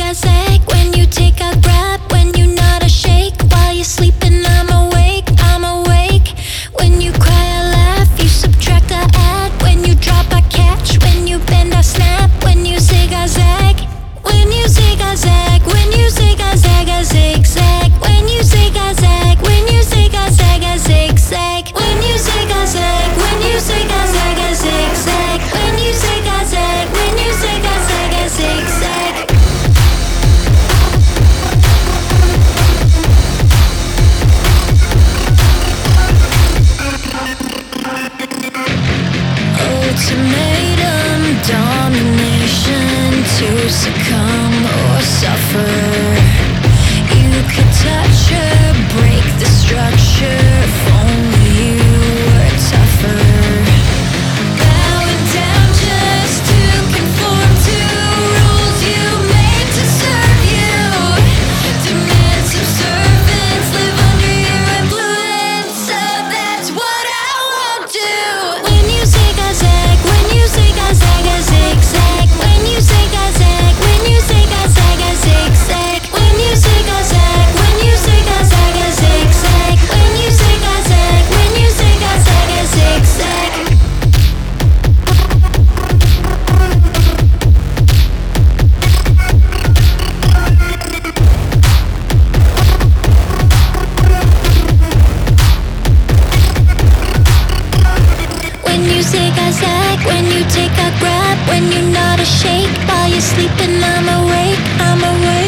a zag, when you take a grab, when you not a shake. While you're sleeping, I'm awake, I'm awake. When you cry, I laugh, you subtract, I add. When you drop, I catch, when you bend, I snap. When you zig, I zag, when you zig, I zag, when you zig, I zag, I zigzag. When you zig, I zag, when you zig, I zag, I zigzag. When you zig, I zag, when you zig, I zag, I zigzag. When you zig, I zag, when you zig, I zag, I zigzag. Ultimatum, domination, to succumb or suffer. You could touch her, break the structure. If only you were tougher. Bowing down just to conform to rules you made to serve you. Demand subservience, live under your influence. So that's what I won't do. When you zig, I zag, when you zig, I zag, I zigzag. When you zig, I zag, when you zig, I zag, I zigzag. When you zig, I zag, when you zig, I zag, I zigzag. When you zig, I zag, when you zig, I zag, I zigzag. When you zig, I zag, when you take a grab, when you're not a shake. While you're sleeping, I'm awake, I'm awake.